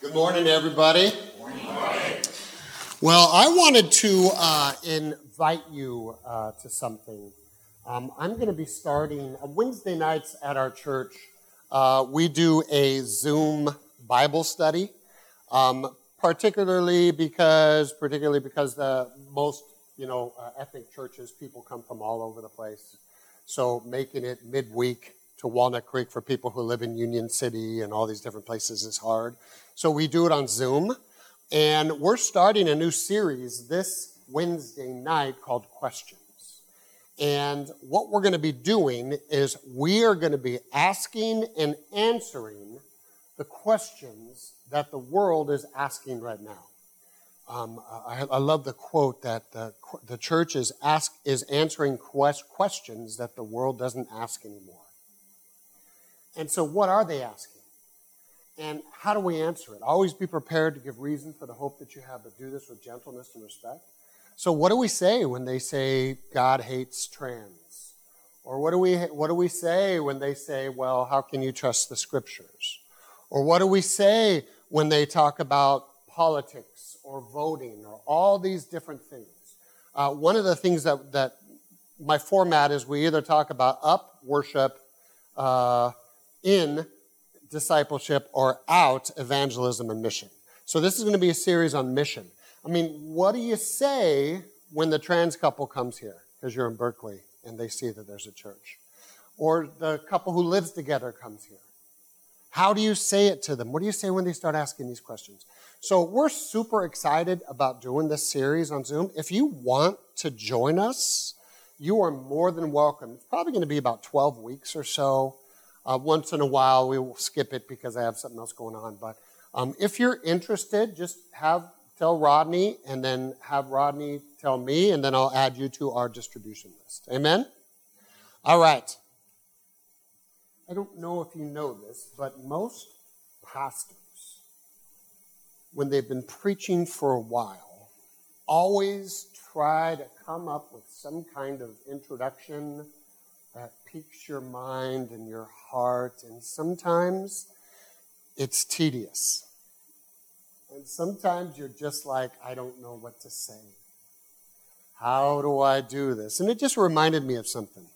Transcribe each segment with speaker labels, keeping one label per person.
Speaker 1: Good morning, everybody.
Speaker 2: Good morning.
Speaker 1: Well, I wanted to invite you to something. I'm going to be starting Wednesday nights at our church. We do a Zoom Bible study, particularly because the most ethnic churches, people come from all over the place. So making it midweek to Walnut Creek for people who live in Union City and all these different places is hard. So we do it on Zoom. And we're starting a new series this Wednesday night called Questions. And what we're going to be doing is we are going to be asking and answering the questions that the world is asking right now. I love the quote that the church is answering questions that the world doesn't ask anymore. And so what are they asking? And how do we answer it? Always be prepared to give reason for the hope that you have, but do this with gentleness and respect. So what do we say when they say God hates trans? Or what do we say when they say, well, how can you trust the scriptures? Or what do we say when they talk about politics or voting or all these different things? One of the things that my format is we either talk about up worship, in discipleship, or out evangelism and mission. So this is going to be a series on mission. I mean, what do you say when the trans couple comes here because you're in Berkeley and they see that there's a church? Or the couple who lives together comes here. How do you say it to them? What do you say when they start asking these questions? So we're super excited about doing this series on Zoom. If you want to join us, you are more than welcome. It's probably going to be about 12 weeks or so. Once in a while, we will skip it because I have something else going on. But if you're interested, just tell Rodney, and then have Rodney tell me, and then I'll add you to our distribution list. Amen? All right. I don't know if you know this, but most pastors, when they've been preaching for a while, always try to come up with some kind of introduction that piques your mind and your heart, and sometimes it's tedious. And sometimes you're just like, I don't know what to say. How do I do this? And it just reminded me of something.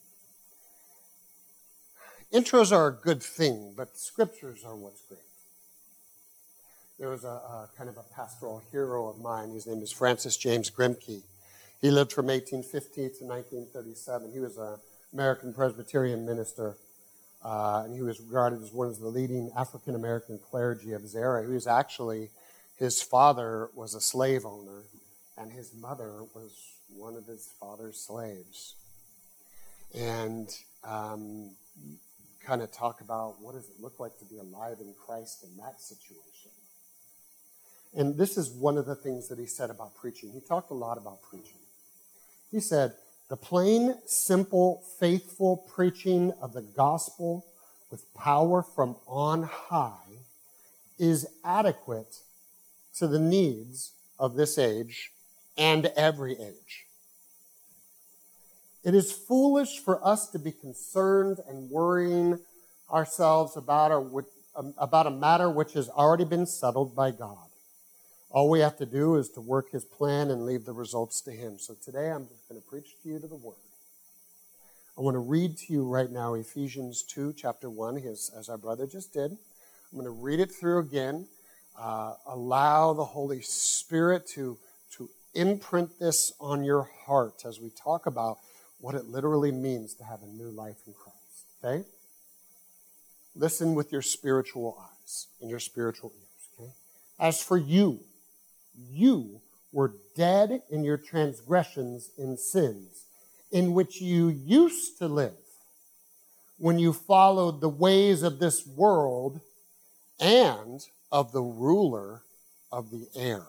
Speaker 1: Intros are a good thing, but scriptures are what's great. There was a kind of a pastoral hero of mine. His name is Francis James Grimke. He lived from 1850 to 1937. He was an American Presbyterian minister, and he was regarded as one of the leading African-American clergy of his era. His father was a slave owner, and his mother was one of his father's slaves. And kind of talk about what does it look like to be alive in Christ in that situation. And this is one of the things that he said about preaching. He talked a lot about preaching. He said, the plain, simple, faithful preaching of the gospel with power from on high is adequate to the needs of this age and every age. It is foolish for us to be concerned and worrying ourselves about a matter which has already been settled by God. All we have to do is to work his plan and leave the results to him. So today I'm just going to preach to you to the word. I want to read to you right now Ephesians 2, chapter 1, as our brother just did. I'm going to read it through again. Allow the Holy Spirit to imprint this on your heart as we talk about what it literally means to have a new life in Christ. Okay? Listen with your spiritual eyes and your spiritual ears. Okay? As for you were dead in your transgressions and sins, in which you used to live when you followed the ways of this world and of the ruler of the air,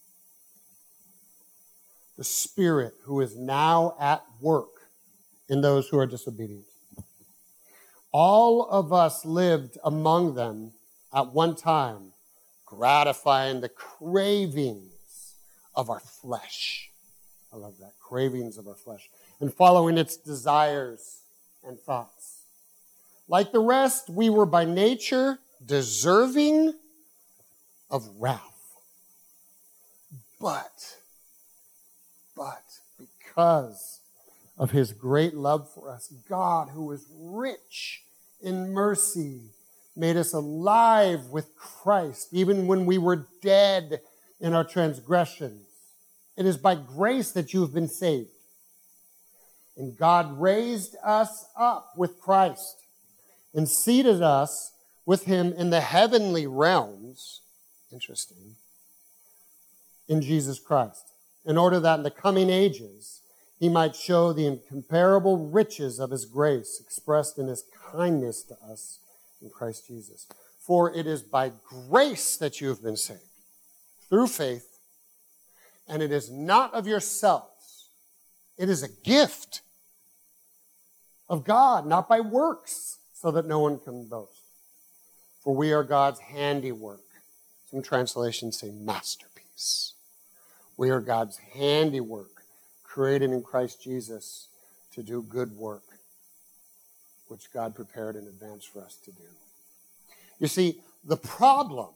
Speaker 1: the Spirit who is now at work in those who are disobedient. All of us lived among them at one time, gratifying the cravings of our flesh. I love that, cravings of our flesh. And following its desires and thoughts. Like the rest, we were by nature deserving of wrath. But because of his great love for us, God, who is rich in mercy, made us alive with Christ, even when we were dead in our transgressions. It is by grace that you have been saved. And God raised us up with Christ and seated us with him in the heavenly realms, interesting, in Jesus Christ, in order that in the coming ages he might show the incomparable riches of his grace expressed in his kindness to us in Christ Jesus. For it is by grace that you have been saved, through faith, and it is not of yourselves. It is a gift of God, not by works, so that no one can boast. For we are God's handiwork. Some translations say masterpiece. We are God's handiwork, created in Christ Jesus to do good work, which God prepared in advance for us to do. You see, the problem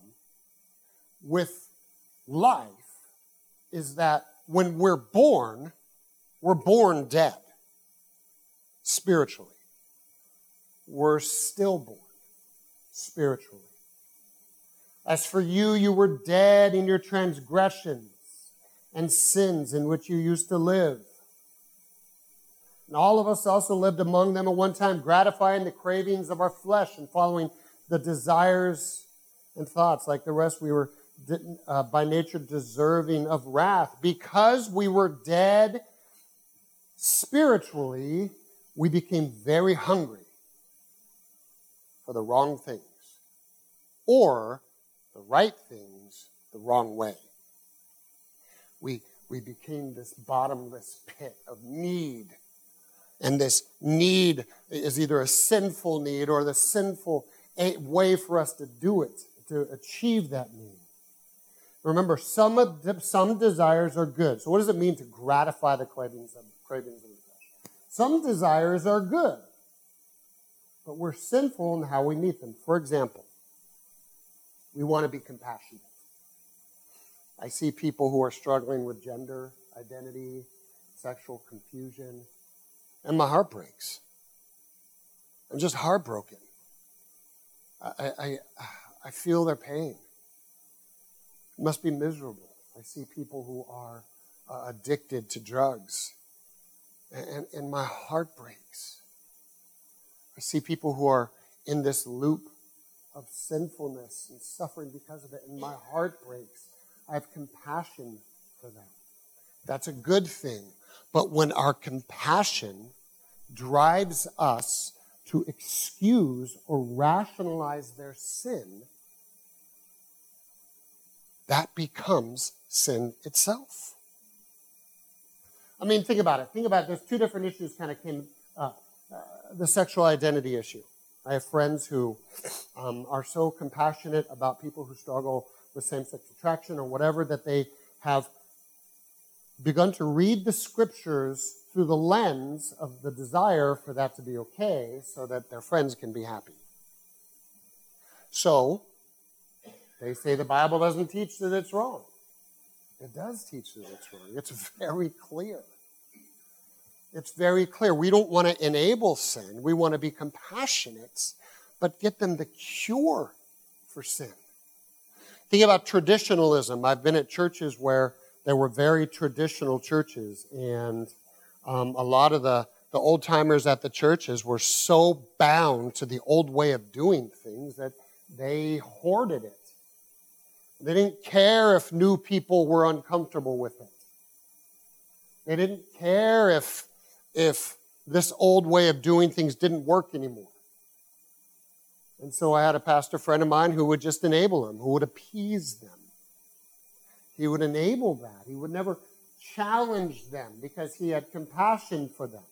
Speaker 1: with life is that when we're born dead spiritually. We're stillborn spiritually. As for you, you were dead in your transgressions and sins in which you used to live. And all of us also lived among them at one time, gratifying the cravings of our flesh and following the desires and thoughts. Like the rest, we were by nature deserving of wrath. Because we were dead spiritually, we became very hungry for the wrong things, or the right things the wrong way. We became this bottomless pit of need. And this need is either a sinful need or the sinful way for us to do it, to achieve that need. Remember, some desires are good. So what does it mean to gratify the cravings of the flesh? Some desires are good, but we're sinful in how we meet them. For example, we want to be compassionate. I see people who are struggling with gender identity, sexual confusion, and my heart breaks. I'm just heartbroken. I feel their pain. It must be miserable. I see people who are addicted to drugs, and my heart breaks. I see people who are in this loop of sinfulness and suffering because of it, and my heart breaks. I have compassion for them. That's a good thing. But when our compassion drives us to excuse or rationalize their sin, that becomes sin itself. I mean, think about it. There's two different issues kind of came up. The sexual identity issue. I have friends who are so compassionate about people who struggle with same-sex attraction or whatever that they have begun to read the scriptures through the lens of the desire for that to be okay so that their friends can be happy. So, they say the Bible doesn't teach that it's wrong. It does teach that it's wrong. It's very clear. It's very clear. We don't want to enable sin. We want to be compassionate, but get them the cure for sin. Think about traditionalism. I've been at churches where there were very traditional churches, and a lot of the old-timers at the churches were so bound to the old way of doing things that they hoarded it. They didn't care if new people were uncomfortable with it. They didn't care if this old way of doing things didn't work anymore. And so I had a pastor friend of mine who would just enable them, who would appease them. He would enable that. He would never challenge them because he had compassion for them.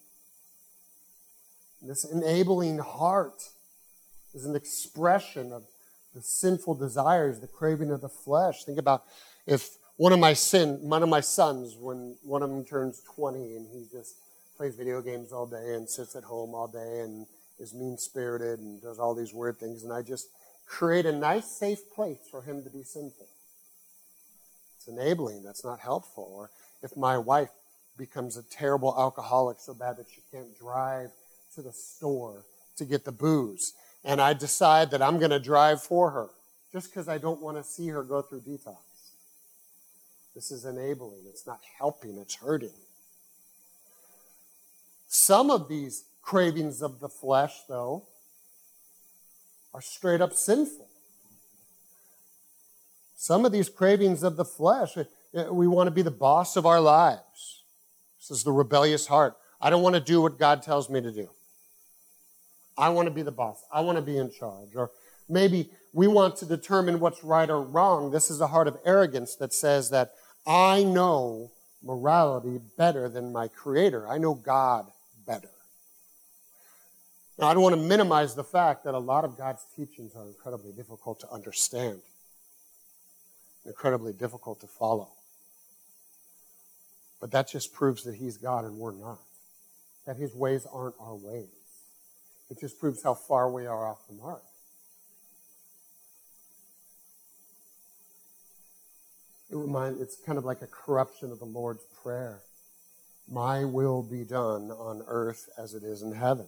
Speaker 1: This enabling heart is an expression of the sinful desires, the craving of the flesh. Think about if one of my sons, when one of them turns 20 and he just plays video games all day and sits at home all day and is mean-spirited and does all these weird things, and I just create a nice, safe place for him to be sinful. It's enabling. That's not helpful. Or if my wife becomes a terrible alcoholic so bad that she can't drive to the store to get the booze, and I decide that I'm going to drive for her just because I don't want to see her go through detox. This is enabling. It's not helping. It's hurting. Some of these cravings of the flesh, though, are straight up sinful. Some of these cravings of the flesh, we want to be the boss of our lives. This is the rebellious heart. I don't want to do what God tells me to do. I want to be the boss. I want to be in charge. Or maybe we want to determine what's right or wrong. This is a heart of arrogance that says that I know morality better than my Creator. I know God better. Now, I don't want to minimize the fact that a lot of God's teachings are incredibly difficult to understand, incredibly difficult to follow. But that just proves that He's God and we're not, that His ways aren't our ways. It just proves how far we are off the mark. It's kind of like a corruption of the Lord's Prayer. My will be done on earth as it is in heaven.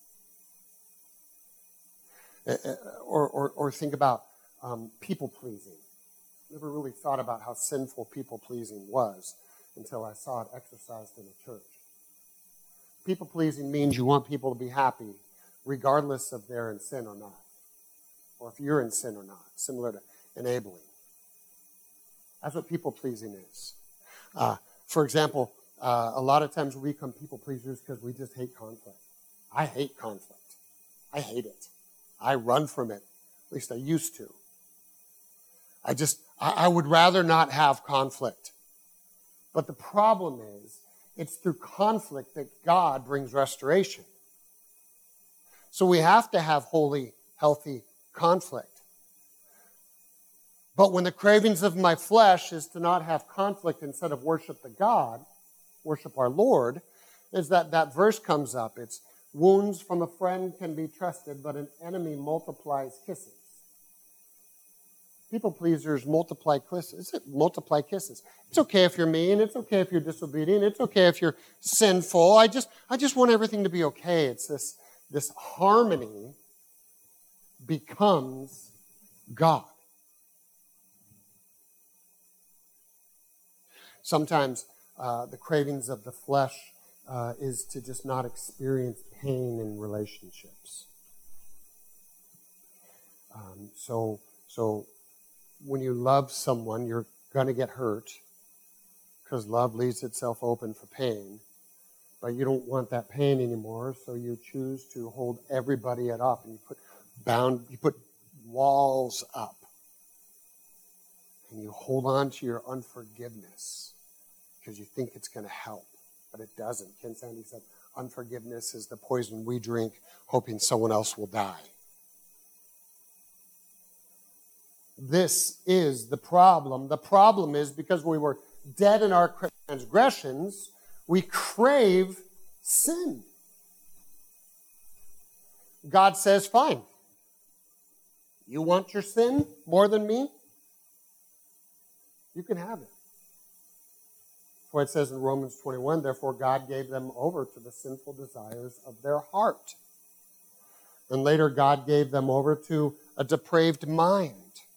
Speaker 1: Or think about people-pleasing. Never really thought about how sinful people-pleasing was until I saw it exercised in a church. People-pleasing means you want people to be happy regardless if they're in sin or not, or if you're in sin or not, similar to enabling. That's what people-pleasing is. For example, a lot of times we become people-pleasers because we just hate conflict. I hate conflict. I hate it. I run from it. At least I used to. I would rather not have conflict. But the problem is, it's through conflict that God brings restoration. So we have to have holy, healthy conflict. But when the cravings of my flesh is to not have conflict instead of worship the God, worship our Lord, is that verse comes up. It's wounds from a friend can be trusted, but an enemy multiplies kisses. People pleasers multiply kisses. It's okay if you're mean. It's okay if you're disobedient. It's okay if you're sinful. I just want everything to be okay. It's this harmony becomes God. Sometimes the cravings of the flesh is to just not experience pain in relationships. So when you love someone, you're going to get hurt because love leaves itself open for pain. But you don't want that pain anymore, so you choose to hold everybody at up, and you put walls up, and you hold on to your unforgiveness because you think it's going to help, but it doesn't. Ken Sande said, unforgiveness is the poison we drink, hoping someone else will die. This is the problem. The problem is because we were dead in our transgressions, we crave sin. God says, fine. You want your sin more than me? You can have it. That's why it says in Romans 21, therefore God gave them over to the sinful desires of their heart. And later God gave them over to a depraved mind.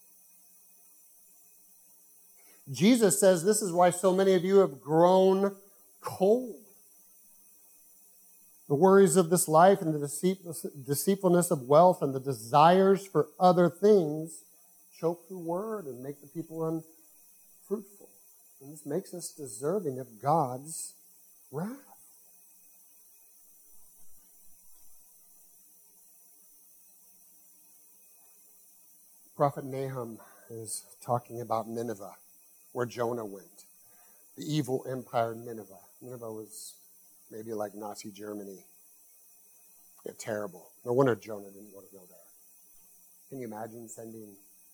Speaker 1: Jesus says this is why so many of you have grown cold. The worries of this life and the deceitfulness of wealth and the desires for other things choke the word and make the people unfruitful. And this makes us deserving of God's wrath. Prophet Nahum is talking about Nineveh, where Jonah went. The evil empire Nineveh. Nineveh was maybe like Nazi Germany. Yeah, terrible. No wonder Jonah didn't want to go there. Can you imagine sending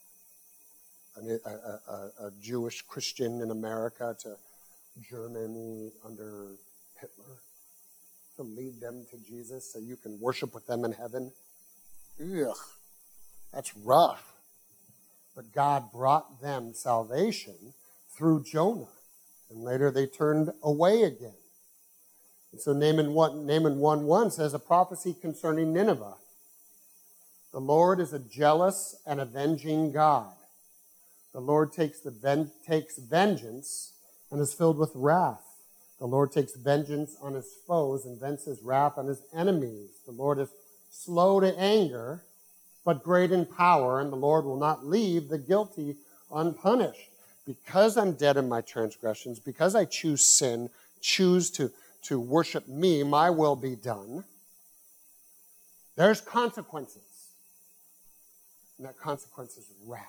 Speaker 1: a Jewish Christian in America to Germany under Hitler to lead them to Jesus so you can worship with them in heaven? Ugh. That's rough. But God brought them salvation through Jonah. And later they turned away again. And so Nahum 1:1 says, a prophecy concerning Nineveh. The Lord is a jealous and avenging God. The Lord takes vengeance and is filled with wrath. The Lord takes vengeance on his foes and vents his wrath on his enemies. The Lord is slow to anger, but great in power, and the Lord will not leave the guilty unpunished. Because I'm dead in my transgressions, because I choose sin, choose to worship me, my will be done, there's consequences. And that consequence is wrath.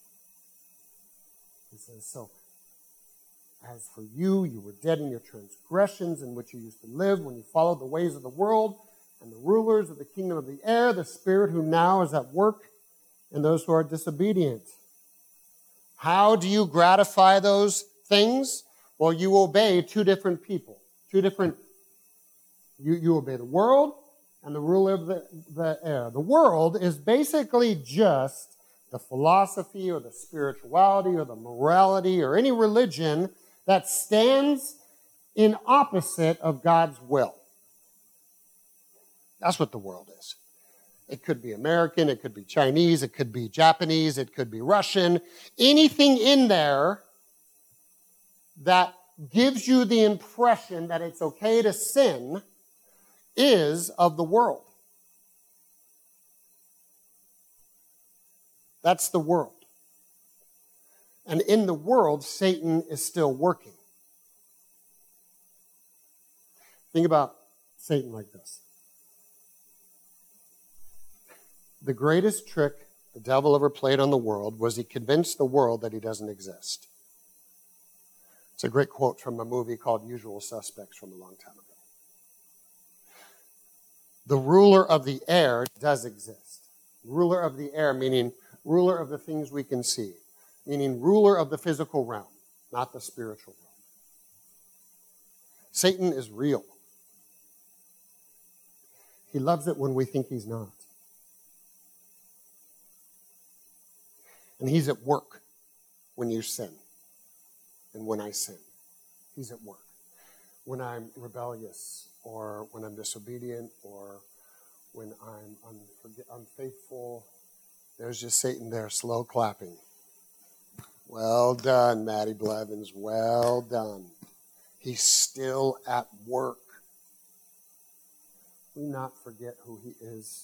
Speaker 1: He says, so, as for you, you were dead in your transgressions in which you used to live when you followed the ways of the world and the rulers of the kingdom of the air, the spirit who now is at work in those who are disobedient. How do you gratify those things? Well, you obey two different people. You obey the world and the ruler of the air. The world is basically just the philosophy or the spirituality or the morality or any religion that stands in opposite of God's will. That's what the world is. It could be American, it could be Chinese, it could be Japanese, it could be Russian. Anything in there that gives you the impression that it's okay to sin is of the world. That's the world. And in the world, Satan is still working. Think about Satan like this. The greatest trick the devil ever played on the world was he convinced the world that he doesn't exist. It's a great quote from a movie called Usual Suspects from a long time ago. The ruler of the air does exist. Ruler of the air meaning ruler of the things we can see, meaning ruler of the physical realm, not the spiritual realm. Satan is real. He loves it when we think he's not. And he's at work when you sin and when I sin. He's at work. When I'm rebellious or when I'm disobedient or when I'm unfaithful, there's just Satan there, slow clapping. Well done, Maddie Blevins. Well done. He's still at work. We not forget who he is.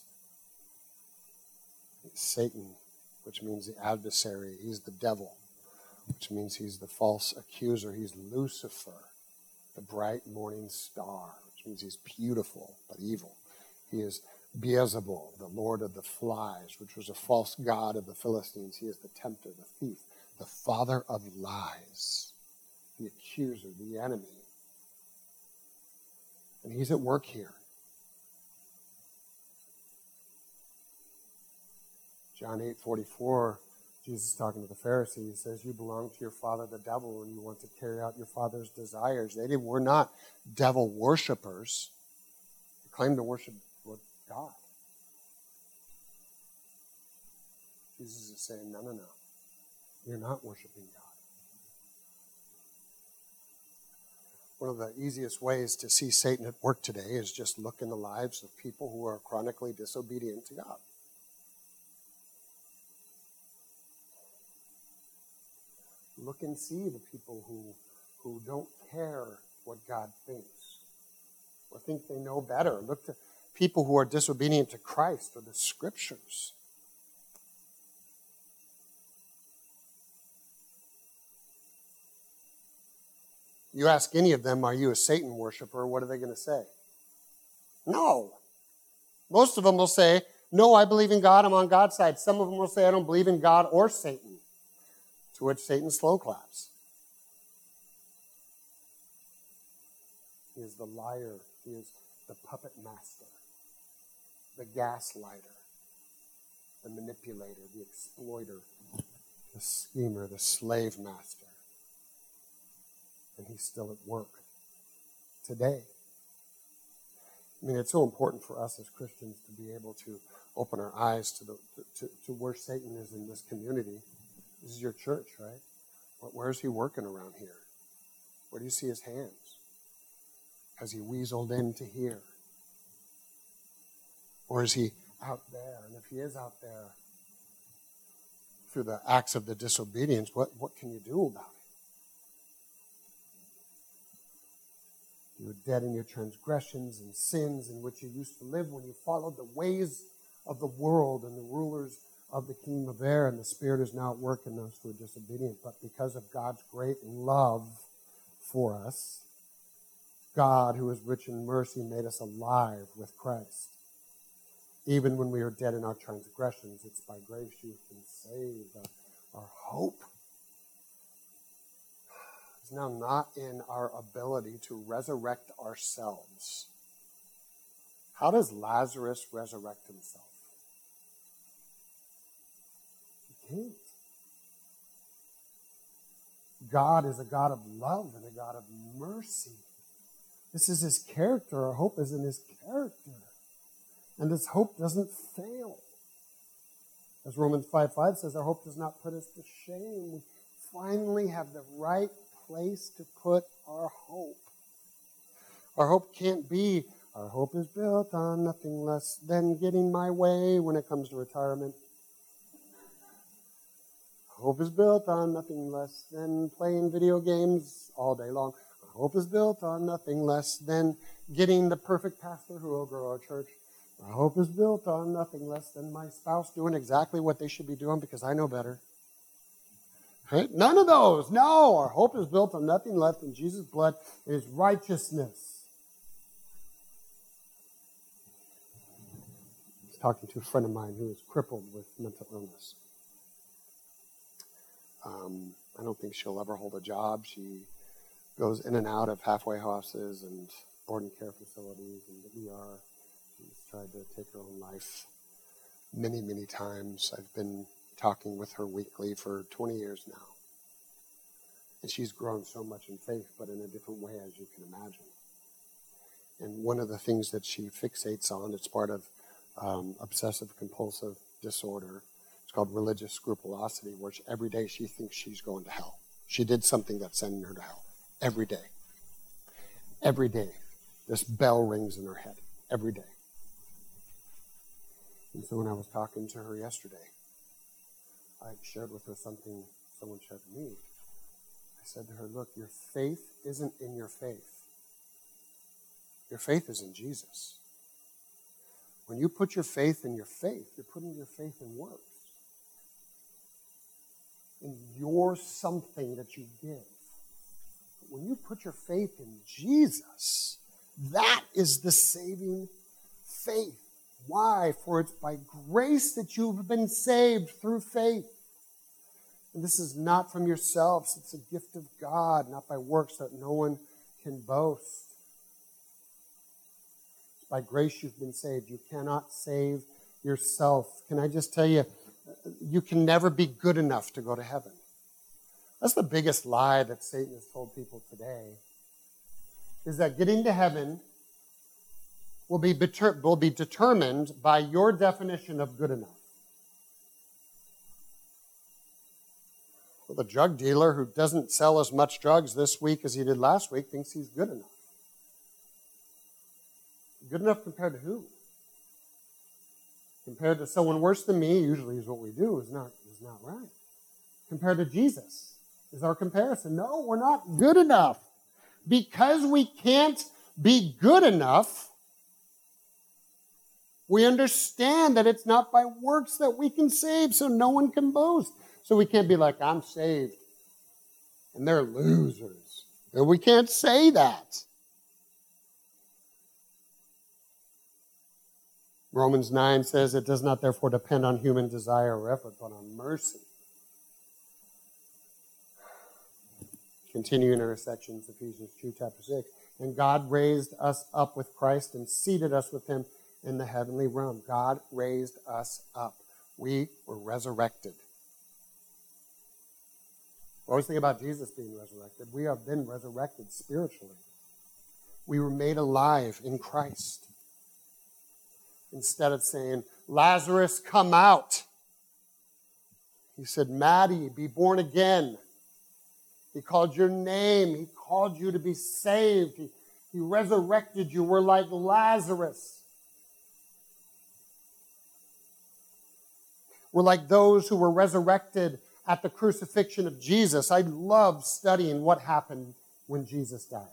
Speaker 1: It's Satan, which means the adversary. He's the devil, which means he's the false accuser. He's Lucifer, the bright morning star, which means he's beautiful but evil. He is Beelzebul, the lord of the flies, which was a false god of the Philistines. He is the tempter, the thief, the father of lies, the accuser, the enemy. And he's at work here. John 8:44, Jesus talking to the Pharisees, says, you belong to your father the devil and you want to carry out your father's desires. They were not devil worshipers. They claimed to worship God. Jesus is saying, no. You're not worshiping God. One of the easiest ways to see Satan at work today is just look in the lives of people who are chronically disobedient to God. Look and see the people who don't care what God thinks or think they know better. Look to people who are disobedient to Christ or the Scriptures. You ask any of them, are you a Satan worshiper? What are they going to say? No. Most of them will say, no, I believe in God. I'm on God's side. Some of them will say, I don't believe in God or Satan. To which Satan slow claps. He is the liar. He is the puppet master, the gaslighter, the manipulator, the exploiter, the schemer, the slave master. And he's still at work today. I mean, it's so important for us as Christians to be able to open our eyes to where Satan is in this community. This is your church, right? Where is he working around here? Where do you see his hands? Has he weaseled into here? Or is he out there? And if he is out there through the acts of the disobedience, what can you do about it? You were dead in your transgressions and sins in which you used to live when you followed the ways of the world and the rulers of the kingdom of air, and the Spirit is now at work in those who are disobedient. But because of God's great love for us, God, who is rich in mercy, made us alive with Christ. Even when we are dead in our transgressions, it's by grace you've been saved. Our hope is now not in our ability to resurrect ourselves. How does Lazarus resurrect himself? He can't. God is a God of love and a God of mercy. This is his character. Our hope is in his character. And this hope doesn't fail. As Romans 5:5 says, our hope does not put us to shame. We finally have the right place to put our hope. Our hope can't be, our hope is built on nothing less than getting my way when it comes to retirement. Hope is built on nothing less than playing video games all day long. Hope is built on nothing less than getting the perfect pastor who will grow our church. Our hope is built on nothing less than my spouse doing exactly what they should be doing because I know better. Right? None of those. No, our hope is built on nothing less than Jesus' blood and his righteousness. I was talking to a friend of mine who is crippled with mental illness. I don't think she'll ever hold a job. She goes in and out of halfway houses and boarding care facilities and the ER. She's tried to take her own life many, many times. I've been talking with her weekly for 20 years now. And she's grown so much in faith, but in a different way, as you can imagine. And one of the things that she fixates on, it's part of obsessive-compulsive disorder. It's called religious scrupulosity, where every day she thinks she's going to hell. She did something that's sending her to hell. Every day. Every day. This bell rings in her head. Every day. And so when I was talking to her yesterday, I shared with her something someone shared to me. I said to her, look, your faith isn't in your faith. Your faith is in Jesus. When you put your faith in your faith, you're putting your faith in works. In your something that you give. But when you put your faith in Jesus, that is the saving faith. Why? For it's by grace that you've been saved through faith. And this is not from yourselves. It's a gift of God, not by works that no one can boast. It's by grace you've been saved. You cannot save yourself. Can I just tell you, you can never be good enough to go to heaven. That's the biggest lie that Satan has told people today, is that getting to heaven will be determined by your definition of good enough. Well, the drug dealer who doesn't sell as much drugs this week as he did last week thinks he's good enough. Good enough compared to who? Compared to someone worse than me, usually is what we do, is not right. Compared to Jesus is our comparison. No, we're not good enough. Because we can't be good enough, we understand that it's not by works that we can save, so no one can boast. So we can't be like, I'm saved, and they're losers. And we can't say that. Romans 9 says it does not therefore depend on human desire or effort, but on mercy. Continuing our sections, Ephesians 2, chapter 6. And God raised us up with Christ and seated us with him in the heavenly realm. God raised us up. We were resurrected. We always think about Jesus being resurrected. We have been resurrected spiritually. We were made alive in Christ. instead of saying, Lazarus, come out. He said, Maddie, be born again. He called your name. He called you to be saved. He resurrected you. We're like Lazarus. We're like those who were resurrected at the crucifixion of Jesus. I love studying what happened when Jesus died.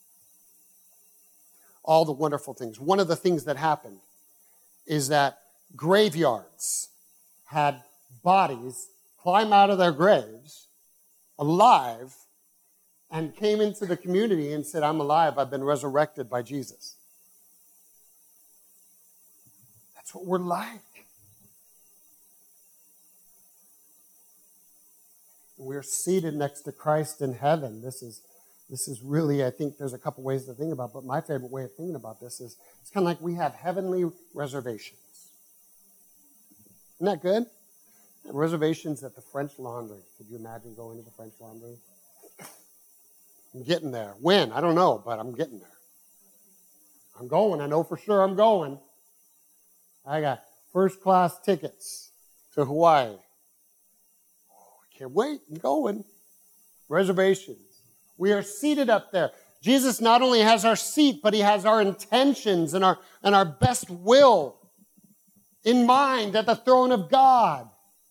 Speaker 1: All the wonderful things. One of the things that happened is that graveyards had bodies climb out of their graves alive and came into the community and said, I'm alive, I've been resurrected by Jesus. That's what we're like. We're seated next to Christ in heaven. This is really, I think there's a couple ways to think about it, but my favorite way of thinking about this is it's kind of like we have heavenly reservations. Isn't that good? Reservations at the French Laundry. Could you imagine going to the French Laundry? I'm getting there. When? I don't know, but I'm getting there. I'm going. I know for sure I'm going. I got first-class tickets to Hawaii. I can't wait. I'm going. Reservations. We are seated up there. Jesus not only has our seat, but he has our intentions and our best will in mind at the throne of God.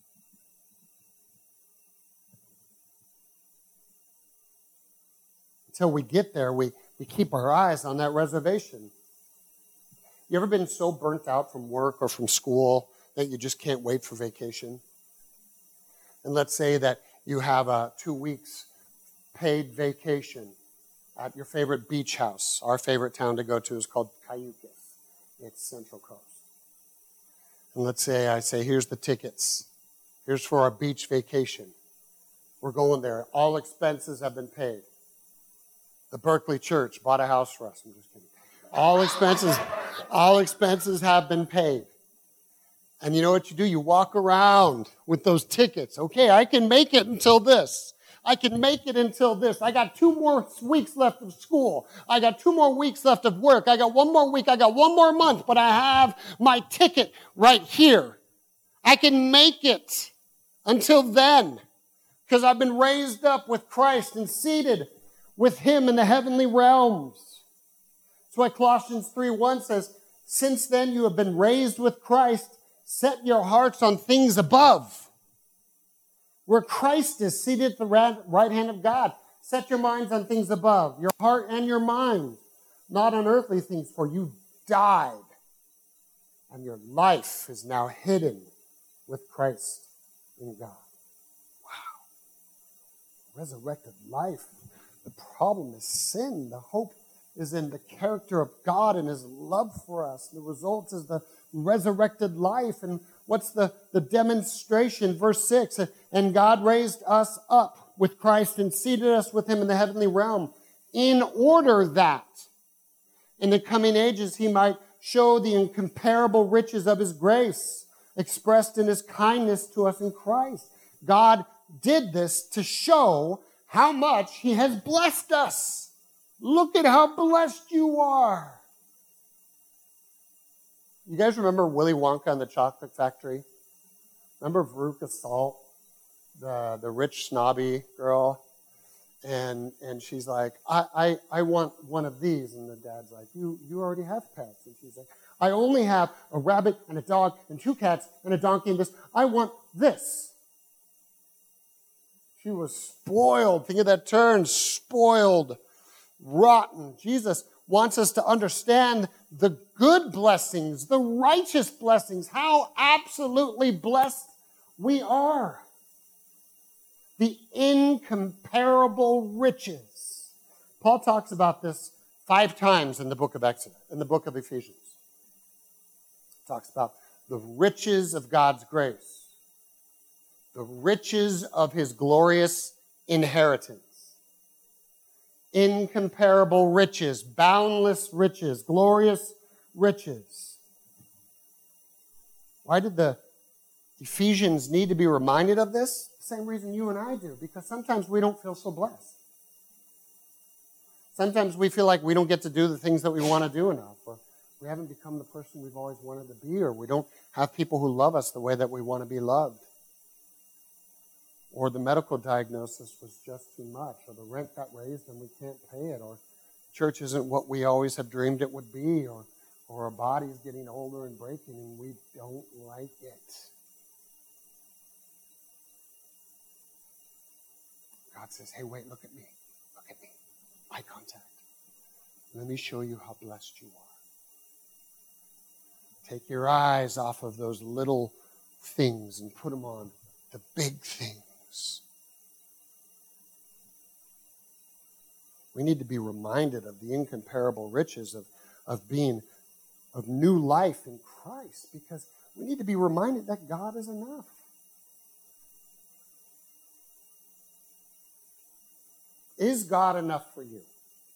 Speaker 1: Until we get there, we keep our eyes on that reservation. You ever been so burnt out from work or from school that you just can't wait for vacation? And let's say that you have a 2 weeks paid vacation at your favorite beach house. Our favorite town to go to is called Cayucos. It's Central Coast. And let's say I say, here's the tickets. Here's for our beach vacation. We're going there. All expenses have been paid. The Berkeley Church bought a house for us. I'm just kidding. All expenses have been paid. And you know what you do? You walk around with those tickets. Okay, I can make it until this. I can make it until this. I got 2 more weeks left of school. I got 2 more weeks left of work. I got 1 more week. I got 1 more month, but I have my ticket right here. I can make it until then because I've been raised up with Christ and seated with him in the heavenly realms. That's why Colossians 3:1 says, since then you have been raised with Christ, set your hearts on things above, where Christ is seated at the right hand of God. Set your minds on things above, your heart and your mind, not on earthly things, for you died, and your life is now hidden with Christ in God. Wow. Resurrected life. The problem is sin. The hope is in the character of God and his love for us. The result is the resurrected life. And what's the demonstration? Verse 6, and God raised us up with Christ and seated us with him in the heavenly realm in order that in the coming ages he might show the incomparable riches of his grace expressed in his kindness to us in Christ. God did this to show how much he has blessed us. Look at how blessed you are. You guys remember Willy Wonka and the Chocolate Factory? Remember Veruca Salt, the rich, snobby girl? And she's like, I want one of these. And the dad's like, you already have pets. And she's like, I only have a rabbit and a dog and 2 cats and a donkey and this. I want this. She was spoiled. Think of that term, spoiled, rotten. Jesus wants us to understand the good blessings, the righteous blessings, how absolutely blessed we are. The incomparable riches. Paul talks about this 5 times in the book of Exodus, in the book of Ephesians. He talks about the riches of God's grace, the riches of his glorious inheritance. Incomparable riches, boundless riches, glorious riches. Why did the Ephesians need to be reminded of this? The same reason you and I do, because sometimes we don't feel so blessed. Sometimes we feel like we don't get to do the things that we want to do enough. Or We haven't become the person we've always wanted to be, or we don't have people who love us the way that we want to be loved. Or the medical diagnosis was just too much, or the rent got raised and we can't pay it, or church isn't what we always have dreamed it would be, or our body's getting older and breaking and we don't like it. God says, hey, wait, look at me. Look at me. Eye contact. Let me show you how blessed you are. Take your eyes off of those little things and put them on the big things. We need to be reminded of the incomparable riches of new life in Christ, because we need to be reminded that God is enough. Is God enough for you?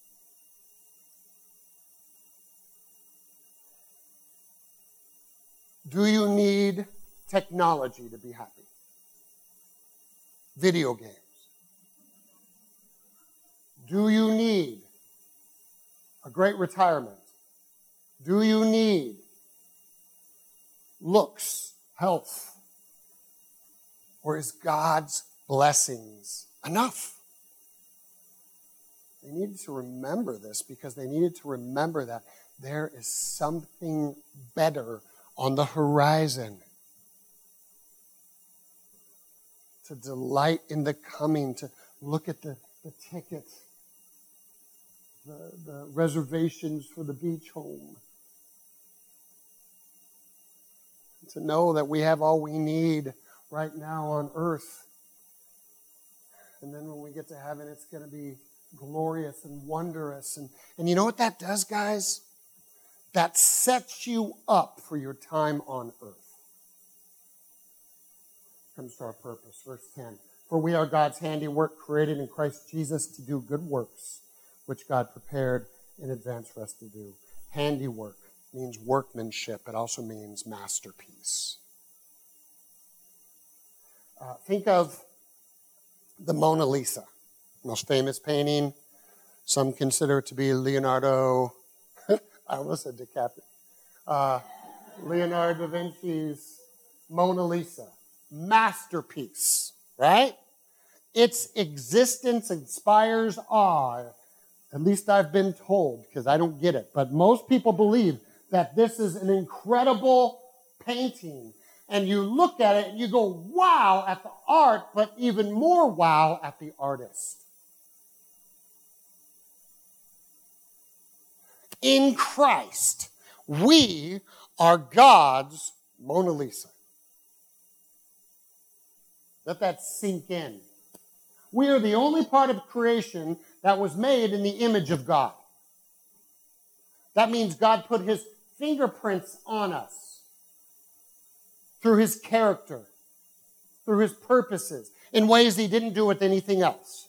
Speaker 1: Do you need technology to be happy? Video games. Do you need a great retirement? Do you need looks, health? Or is God's blessings enough? They needed to remember this, because they needed to remember that there is something better on the horizon. To delight in the coming, to look at the tickets, the reservations for the beach home. To know that we have all we need right now on earth. And then when we get to heaven, it's going to be glorious and wondrous. And you know what that does, guys? That sets you up for your time on earth. Comes to our purpose. Verse 10. For we are God's handiwork, created in Christ Jesus to do good works, which God prepared in advance for us to do. Handiwork means workmanship. It also means masterpiece. Think of the Mona Lisa, most famous painting. Some consider it to be Leonardo. I almost said DiCaprio. Leonardo da Vinci's Mona Lisa. Masterpiece, right? Its existence inspires awe. At least I've been told, because I don't get it. But most people believe that this is an incredible painting. And you look at it and you go, wow, at the art, but even more wow at the artist. In Christ, we are God's Mona Lisa. Let that sink in. We are the only part of creation that was made in the image of God. That means God put his fingerprints on us through his character, through his purposes, in ways he didn't do with anything else.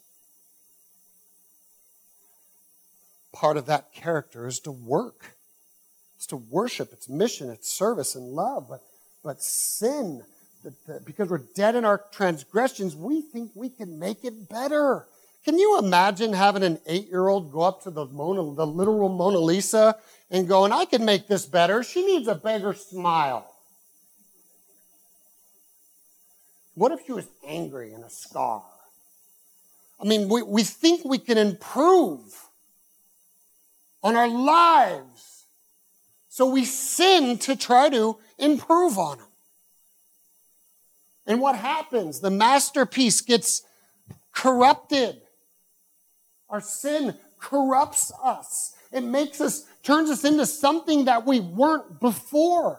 Speaker 1: Part of that character is to work. It's to worship. It's mission. It's service and love. But sin, because we're dead in our transgressions, we think we can make it better. Can you imagine having an 8-year-old go up to the literal Mona Lisa and going, I can make this better. She needs a bigger smile. What if she was angry and a scar? I mean, we think we can improve on our lives. So we sin to try to improve on them. And what happens? The masterpiece gets corrupted. Our sin corrupts us. It makes us, turns us into something that we weren't before.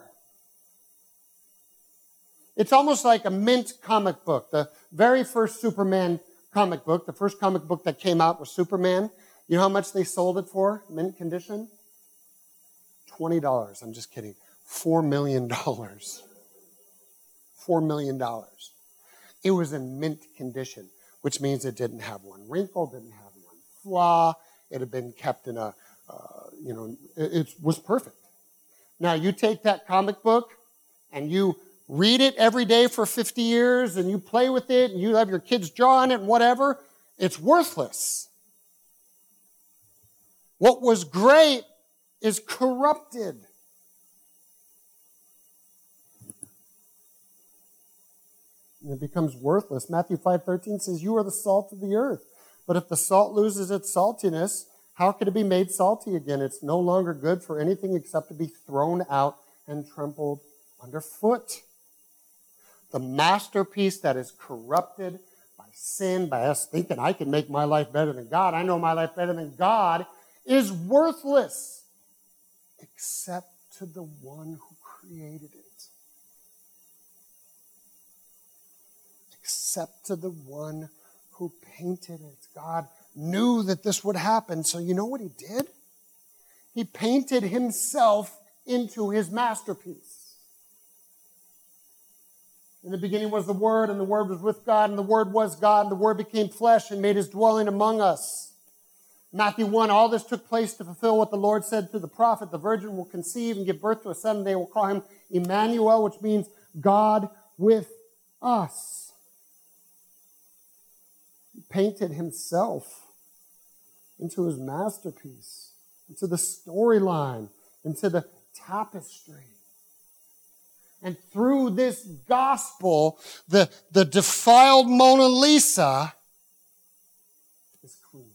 Speaker 1: It's almost like a mint comic book. The very first Superman comic book, the first comic book that came out was Superman. You know how much they sold it for, mint condition? $20. I'm just kidding. $4 million. $4 million. It was in mint condition, which means it didn't have one wrinkle, didn't have one flaw. It had been kept in it was perfect. Now, you take that comic book and you read it every day for 50 years and you play with it and you have your kids draw on it and whatever, it's worthless. What was great is corrupted. and it becomes worthless. Matthew 5:13 says, "You are the salt of the earth. But if the salt loses its saltiness, how could it be made salty again? It's no longer good for anything except to be thrown out and trampled underfoot." The masterpiece that is corrupted by sin, by us thinking, I can make my life better than God, I know my life better than God, is worthless except to the one who created it. Except to the one who painted it. God knew that this would happen, so you know what he did? He painted himself into his masterpiece. In the beginning was the Word, and the Word was with God, and the Word was God, and the Word became flesh and made his dwelling among us. Matthew 1, all this took place to fulfill what the Lord said through the prophet. The virgin will conceive and give birth to a son, and they will call him Emmanuel, which means God with us. He painted himself into his masterpiece, into the storyline, into the tapestry. And through this gospel, the defiled Mona Lisa is clean.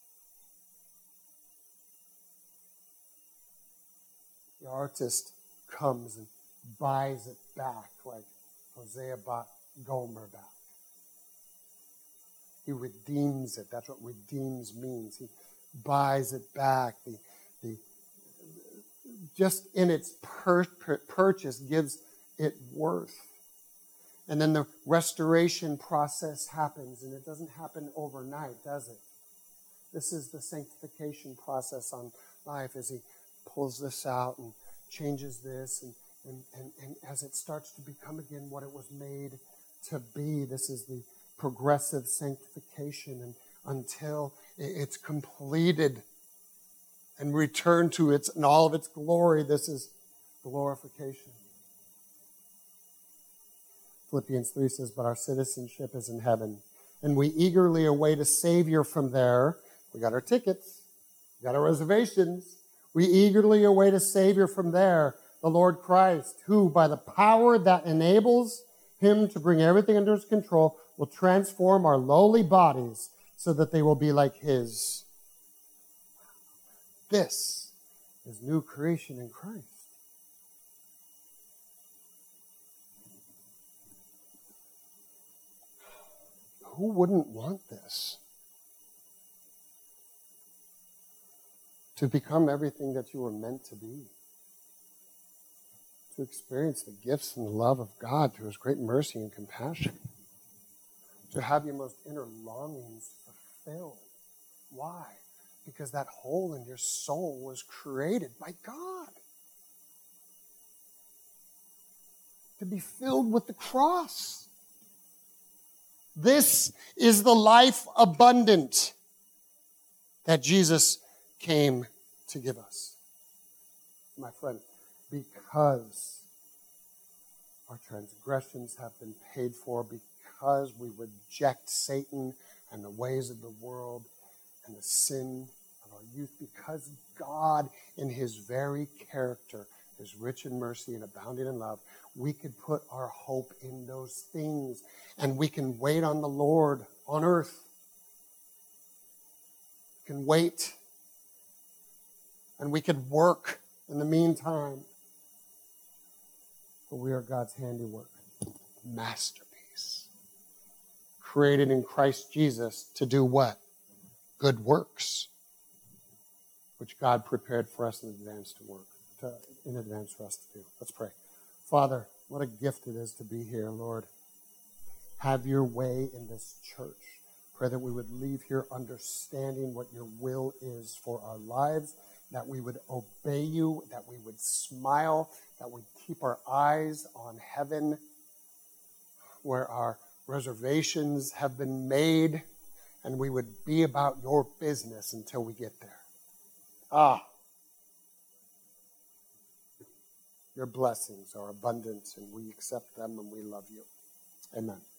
Speaker 1: The artist comes and buys it back like Hosea bought Gomer back. He redeems it. That's what redeems means. He buys it back. Just in its purchase gives it worth. And then the restoration process happens, and it doesn't happen overnight, does it? This is the sanctification process on life as he pulls this out and changes this, and as it starts to become again what it was made to be. This is the progressive sanctification, and until it's completed and returned to its in all of its glory, this is glorification. Philippians 3 says, "But our citizenship is in heaven, and we eagerly await a Savior from there." We got our tickets, we got our reservations. We eagerly await a Savior from there, the Lord Christ, who, by the power that enables him to bring everything under his control, will transform our lowly bodies so that they will be like his. This is new creation in Christ. Who wouldn't want this? To become everything that you were meant to be. To experience the gifts and the love of God through his great mercy and compassion. To have your most inner longings fulfilled. Why? Because that hole in your soul was created by God. To be filled with the cross. This is the life abundant that Jesus came to give us. My friend, because our transgressions have been paid for, because we reject Satan and the ways of the world and the sin of our youth, because God in his very character is rich in mercy and abounding in love, we could put our hope in those things, and we can wait on the Lord on earth. We can wait, and we could work in the meantime. For we are God's handiwork, masterpiece, created in Christ Jesus to do what? Good works, which God prepared for us in advance for us to do. Let's pray. Father, what a gift it is to be here, Lord. Have your way in this church. Pray that we would leave here understanding what your will is for our lives, that we would obey you, that we would smile, that we keep our eyes on heaven, where our reservations have been made, and we would be about your business until we get there. Your blessings are abundant, and we accept them, and we love you. Amen.